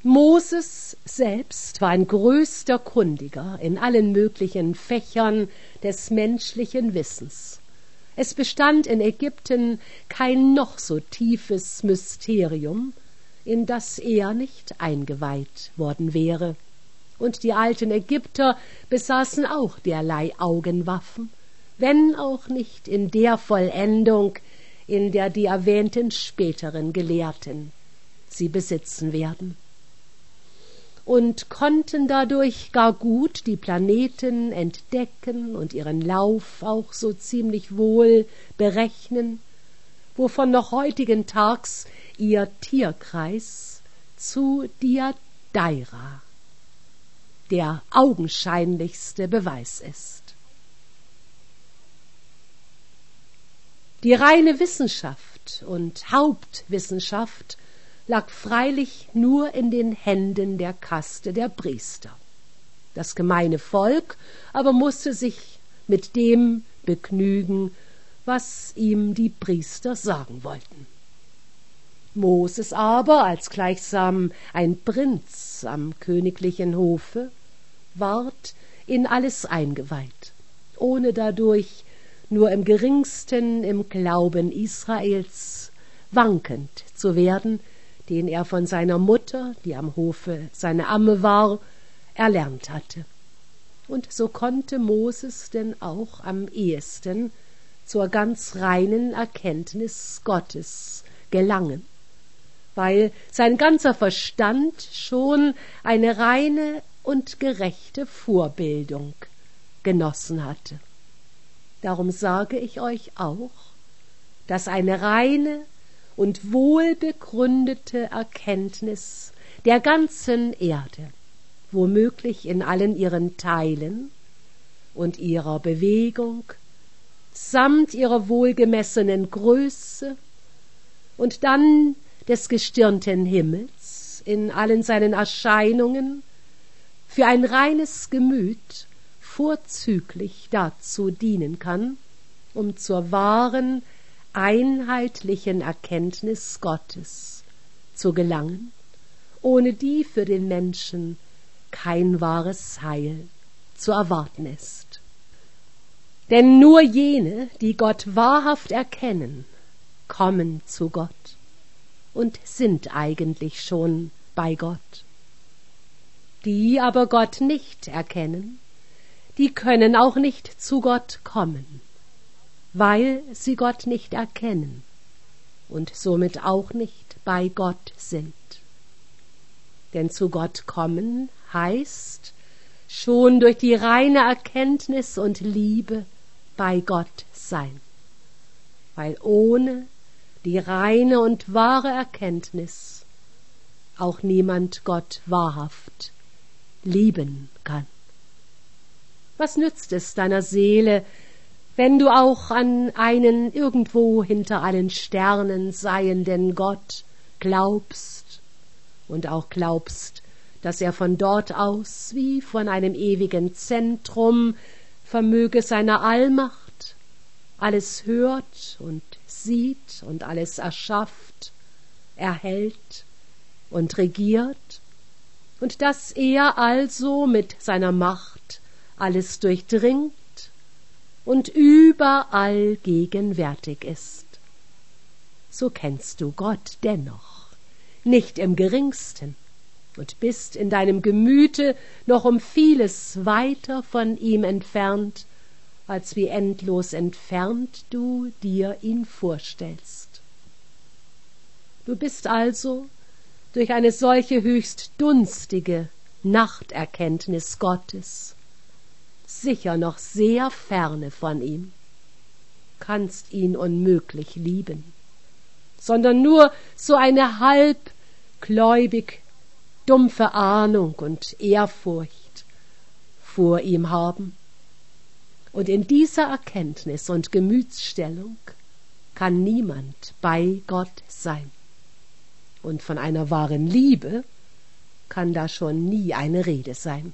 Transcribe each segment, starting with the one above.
Moses selbst war ein größter Kundiger in allen möglichen Fächern des menschlichen Wissens. Es bestand in Ägypten kein noch so tiefes Mysterium, in das er nicht eingeweiht worden wäre. Und die alten Ägypter besaßen auch derlei Augenwaffen, wenn auch nicht in der Vollendung, in der die erwähnten späteren Gelehrten sie besitzen werden. Und konnten dadurch gar gut die Planeten entdecken und ihren Lauf auch so ziemlich wohl berechnen, wovon noch heutigen Tags ihr Tierkreis zu Diadeira der augenscheinlichste Beweis ist. Die reine Wissenschaft und Hauptwissenschaft lag freilich nur in den Händen der Kaste der Priester. Das gemeine Volk aber musste sich mit dem begnügen, was ihm die Priester sagen wollten. Moses aber, als gleichsam ein Prinz am königlichen Hofe, ward in alles eingeweiht, ohne dadurch nur im geringsten im Glauben Israels wankend zu werden, den er von seiner Mutter, die am Hofe seine Amme war, erlernt hatte. Und so konnte Moses denn auch am ehesten zur ganz reinen Erkenntnis Gottes gelangen, weil sein ganzer Verstand schon eine reine und gerechte Vorbildung genossen hatte. Darum sage ich euch auch, dass eine reine und wohlbegründete Erkenntnis der ganzen Erde, womöglich in allen ihren Teilen und ihrer Bewegung, samt ihrer wohlgemessenen Größe und dann des gestirnten Himmels in allen seinen Erscheinungen, für ein reines Gemüt vorzüglich dazu dienen kann, um zur wahren, einheitlichen Erkenntnis Gottes zu gelangen, ohne die für den Menschen kein wahres Heil zu erwarten ist. Denn nur jene, die Gott wahrhaft erkennen, kommen zu Gott und sind eigentlich schon bei Gott. Die aber Gott nicht erkennen, die können auch nicht zu Gott kommen, weil sie Gott nicht erkennen und somit auch nicht bei Gott sind. Denn zu Gott kommen heißt, schon durch die reine Erkenntnis und Liebe bei Gott sein, weil ohne die reine und wahre Erkenntnis auch niemand Gott wahrhaft lieben kann. Was nützt es deiner Seele, wenn du auch an einen irgendwo hinter allen Sternen seienden Gott glaubst und auch glaubst, dass er von dort aus, wie von einem ewigen Zentrum, vermöge seiner Allmacht, alles hört und sieht und alles erschafft, erhält und regiert, und dass er also mit seiner Macht alles durchdringt und überall gegenwärtig ist. So kennst du Gott dennoch nicht im geringsten und bist in deinem Gemüte noch um vieles weiter von ihm entfernt, als wie endlos entfernt du dir ihn vorstellst. Du bist also durch eine solche höchst dunstige Nachterkenntnis Gottes sicher noch sehr ferne von ihm, kannst ihn unmöglich lieben, sondern nur so eine halbgläubig dumpfe Ahnung und Ehrfurcht vor ihm haben. Und in dieser Erkenntnis und Gemütsstellung kann niemand bei Gott sein. Und von einer wahren Liebe kann da schon nie eine Rede sein.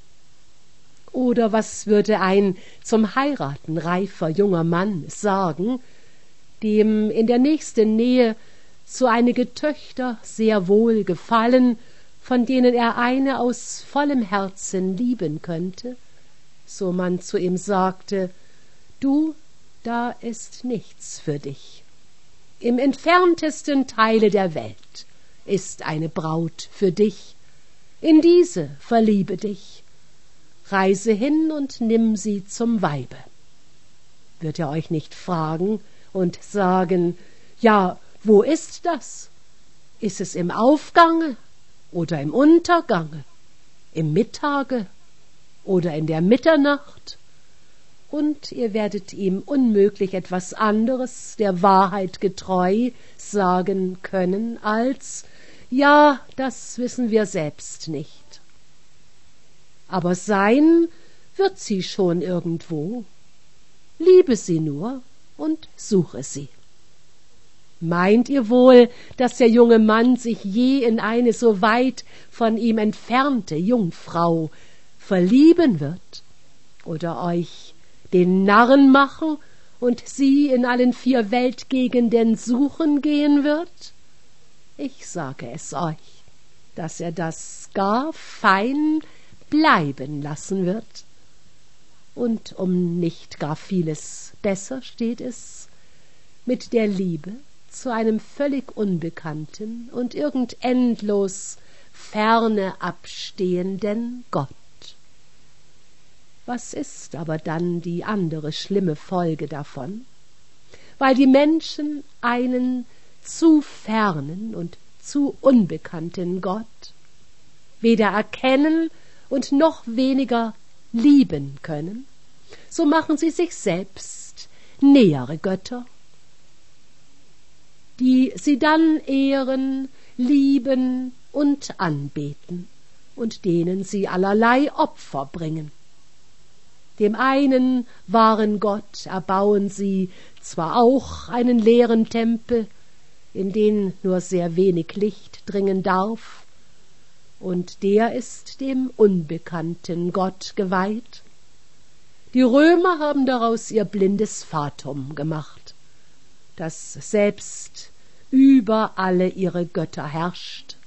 Oder was würde ein zum Heiraten reifer junger Mann sagen, dem in der nächsten Nähe so einige Töchter sehr wohl gefallen, von denen er eine aus vollem Herzen lieben könnte, so man zu ihm sagte, du, da ist nichts für dich. Im entferntesten Teile der Welt ist eine Braut für dich, in diese verliebe dich, reise hin und nimm sie zum Weibe. Wird er euch nicht fragen und sagen, ja, wo ist das? Ist es im Aufgange oder im Untergange, im Mittage oder in der Mitternacht? Und ihr werdet ihm unmöglich etwas anderes, der Wahrheit getreu, sagen können, als, ja, das wissen wir selbst nicht. Aber sein wird sie schon irgendwo. Liebe sie nur und suche sie. Meint ihr wohl, dass der junge Mann sich je in eine so weit von ihm entfernte Jungfrau verlieben wird oder euch den Narren machen und sie in allen 4 Weltgegenden suchen gehen wird? Ich sage es euch, dass er das gar fein bleiben lassen wird. Und um nicht gar vieles besser steht es mit der Liebe zu einem völlig unbekannten und irgend endlos ferne abstehenden Gott. Was ist aber dann die andere schlimme Folge davon? Weil die Menschen einen zu fernen und zu unbekannten Gott weder erkennen und noch weniger lieben können, so machen sie sich selbst nähere Götter, die sie dann ehren, lieben und anbeten und denen sie allerlei Opfer bringen. Dem einen wahren Gott erbauen sie zwar auch einen leeren Tempel, in den nur sehr wenig Licht dringen darf, und der ist dem unbekannten Gott geweiht. Die Römer haben daraus ihr blindes Fatum gemacht, das selbst über alle ihre Götter herrscht.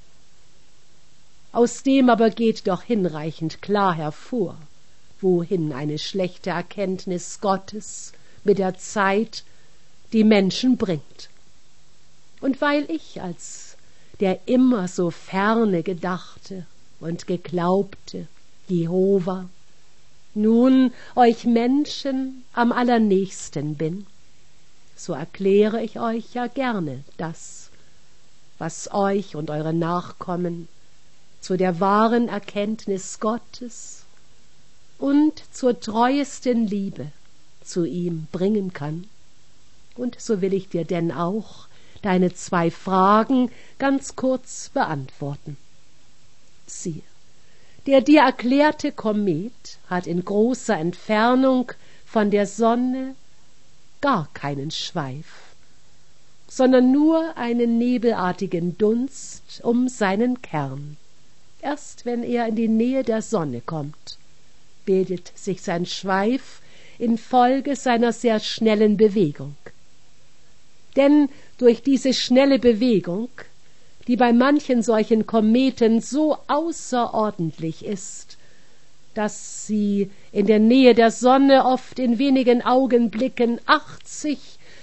Aus dem aber geht doch hinreichend klar hervor, wohin eine schlechte Erkenntnis Gottes mit der Zeit die Menschen bringt. Und weil ich als der immer so ferne gedachte und geglaubte Jehova nun euch Menschen am allernächsten bin, so erkläre ich euch ja gerne das, was euch und eure Nachkommen zu der wahren Erkenntnis Gottes und zur treuesten Liebe zu ihm bringen kann. Und so will ich dir denn auch deine 2 Fragen ganz kurz beantworten. Siehe, der dir erklärte Komet hat in großer Entfernung von der Sonne gar keinen Schweif, sondern nur einen nebelartigen Dunst um seinen Kern. Erst wenn er in die Nähe der Sonne kommt, bildet sich sein Schweif infolge seiner sehr schnellen Bewegung. Denn durch diese schnelle Bewegung, die bei manchen solchen Kometen so außerordentlich ist, dass sie in der Nähe der Sonne oft in wenigen Augenblicken 80,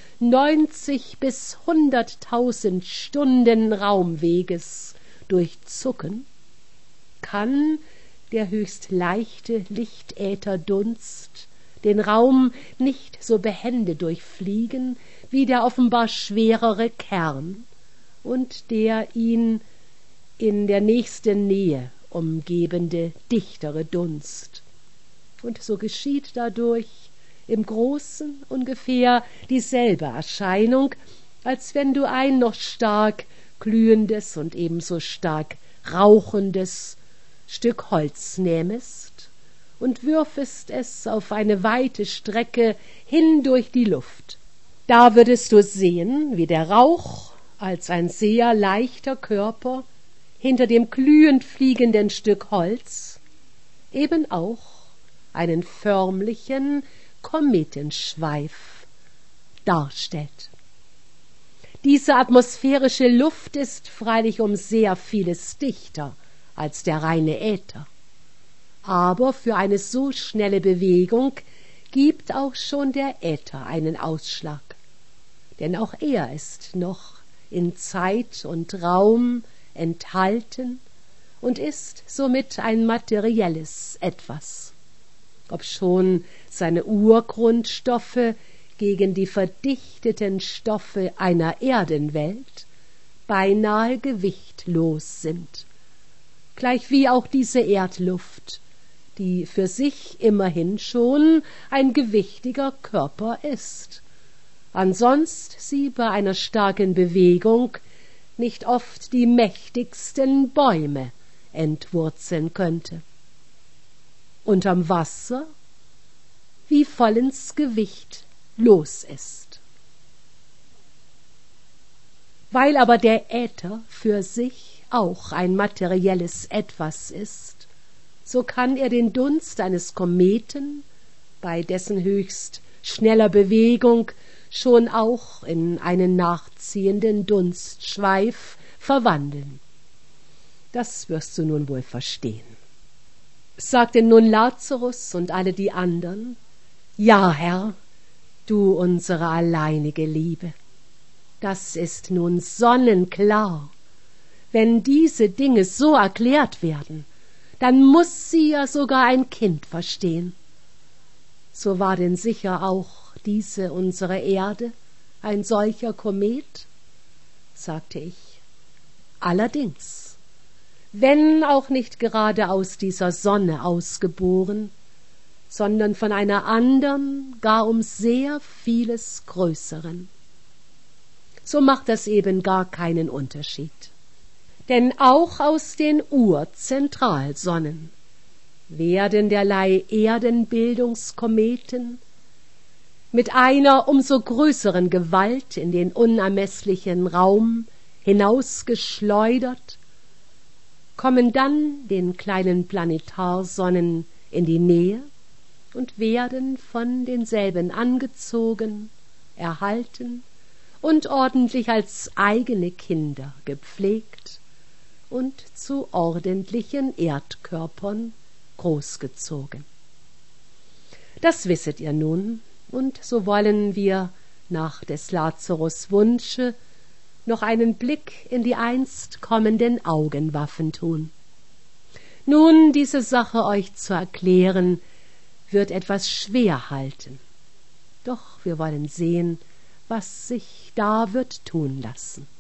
90 bis 100.000 Stunden Raumweges durchzucken, kann der höchst leichte Lichtätherdunst den Raum nicht so behende durchfliegen wie der offenbar schwerere Kern und der ihn in der nächsten Nähe umgebende dichtere Dunst. Und so geschieht dadurch im Großen ungefähr dieselbe Erscheinung, als wenn du ein noch stark glühendes und ebenso stark rauchendes Stück Holz nähmest und würfest es auf eine weite Strecke hin durch die Luft. Da würdest du sehen, wie der Rauch als ein sehr leichter Körper hinter dem glühend fliegenden Stück Holz eben auch einen förmlichen Kometenschweif darstellt. Diese atmosphärische Luft ist freilich um sehr vieles dichter als der reine Äther. Aber für eine so schnelle Bewegung gibt auch schon der Äther einen Ausschlag, denn auch er ist noch in Zeit und Raum enthalten und ist somit ein materielles Etwas, obschon seine Urgrundstoffe gegen die verdichteten Stoffe einer Erdenwelt beinahe gewichtlos sind, gleichwie auch diese Erdluft, die für sich immerhin schon ein gewichtiger Körper ist, ansonst sie bei einer starken Bewegung nicht oft die mächtigsten Bäume entwurzeln könnte. Unterm Wasser, wie vollends Gewicht los ist. Weil aber der Äther für sich auch ein materielles Etwas ist, so kann er den Dunst eines Kometen, bei dessen höchst schneller Bewegung, schon auch in einen nachziehenden Dunstschweif verwandeln. Das wirst du nun wohl verstehen. Sagte nun Lazarus und alle die andern: Ja, Herr, du unsere alleinige Liebe, das ist nun sonnenklar. Wenn diese Dinge so erklärt werden, dann muß sie ja sogar ein Kind verstehen. So war denn sicher auch diese unsere Erde ein solcher Komet? Sagte ich. Allerdings, wenn auch nicht gerade aus dieser Sonne ausgeboren, sondern von einer andern, gar um sehr vieles Größeren. So macht das eben gar keinen Unterschied. Denn auch aus den Urzentralsonnen werden derlei Erdenbildungskometen mit einer umso größeren Gewalt in den unermeßlichen Raum hinausgeschleudert, kommen dann den kleinen Planetarsonnen in die Nähe und werden von denselben angezogen, erhalten und ordentlich als eigene Kinder gepflegt und zu ordentlichen Erdkörpern großgezogen. Das wisset ihr nun, und so wollen wir nach des Lazarus Wunsche noch einen Blick in die einst kommenden Augenwaffen tun. Nun, diese Sache euch zu erklären, wird etwas schwer halten, doch wir wollen sehen, was sich da wird tun lassen.